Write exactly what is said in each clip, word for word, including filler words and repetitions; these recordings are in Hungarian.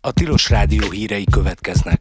A Tilos Rádió hírei következnek.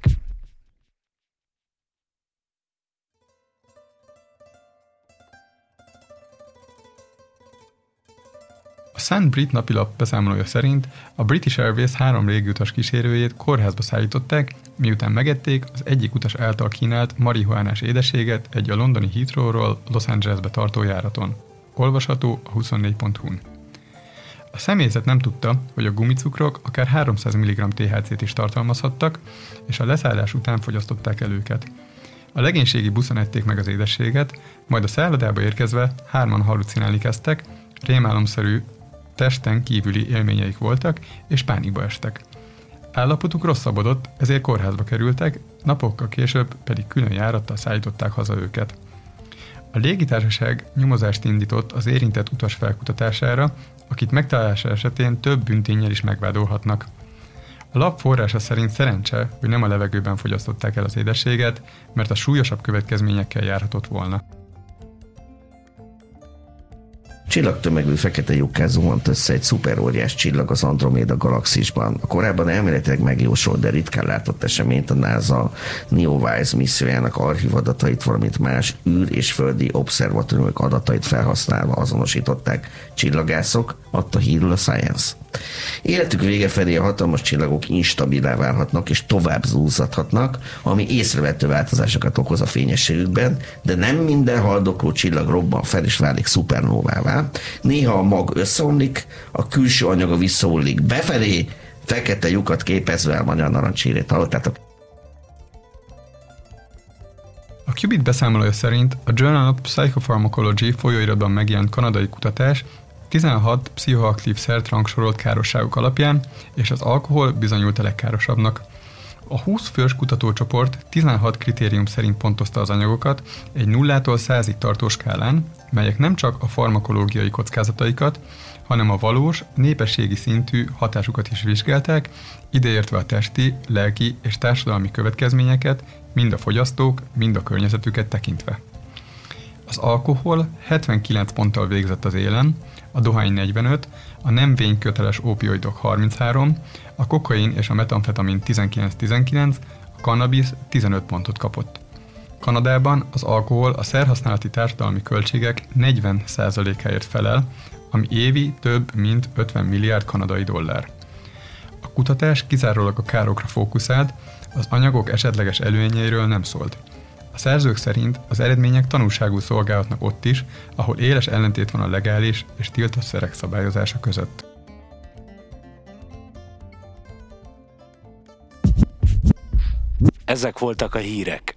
A Sun Brit napilap beszámolója szerint a British Airways három légiutas kísérőjét kórházba szállították, miután megették az egyik utas által kínált marihuánás édességet egy a londoni Heathrowról Los Angelesbe tartó járaton. Olvasható a huszonnégy pont hu-n. A személyzet nem tudta, hogy a gumicukrok akár háromszáz milligramm té há cét is tartalmazhattak, és a leszállás után fogyasztották el őket. A legénységi buszon ették meg az édességet, majd a szállodába érkezve hárman hallucinálni kezdtek, rémálomszerű testen kívüli élményeik voltak, és pánikba estek. Állapotuk rosszabbodott, ezért kórházba kerültek, napokkal később pedig külön járattal szállították haza őket. A légitársaság nyomozást indított az érintett utas felkutatására, akit megtalálása esetén több bűnténnyel is megvádolhatnak. A lap forrása szerint szerencse, hogy nem a levegőben fogyasztották el az édességet, mert a súlyosabb következményekkel járhatott volna. Csillagtömegű fekete lyukkán zuhant össze egy szuperóriás csillag az Androméda galaxisban. A korábban elméletileg megjósolt, de ritkán látott eseményt a NASA NEOWISE missziójának archív adatait, valamint más űr- és földi obszervatóriumok adatait felhasználva azonosították csillagászok, adta hírül a Science. Életük vége felé a hatalmas csillagok instabilá válhatnak és tovább zúzzadhatnak, ami észrevehető változásokat okoz a fényességükben, de nem minden haldokló csillag robban fel és válik szupernóvává. Néha a mag összeomlik, a külső anyaga visszahullik befelé, fekete lyukat képezve a magyar narancsírét. Hallottátok? A Qubit beszámolója szerint a Journal of Psychopharmacology folyóiratban megjelent kanadai kutatás tizenhat pszichoaktív szert rangsorolt károsságok alapján, és az alkohol bizonyult a legkárosabbnak. A húsz fős kutatócsoport tizenhat kritérium szerint pontozta az anyagokat egy nullától százig tartó skálán, melyek nem csak a farmakológiai kockázataikat, hanem a valós, népességi szintű hatásukat is vizsgálták, ideértve a testi, lelki és társadalmi következményeket, mind a fogyasztók, mind a környezetüket tekintve. Az alkohol hetvenkilenc ponttal végzett az élen, a dohány negyvenöt, a nem vényköteles opioidok harminchárom, a kokain és a metamfetamin tizenkilenc tizenkilenc, a kannabisz tizenöt pontot kapott. Kanadában az alkohol a szerhasználati társadalmi költségek negyven százalékáért felel, ami évi több mint ötven milliárd kanadai dollár. A kutatás kizárólag a károkra fókuszált, az anyagok esetleges előnyeiről nem szólt. A szerzők szerint az eredmények tanulságul szolgálhatnak ott is, ahol éles ellentét van a legális és tiltott szerek szabályozása között. Ezek voltak a hírek.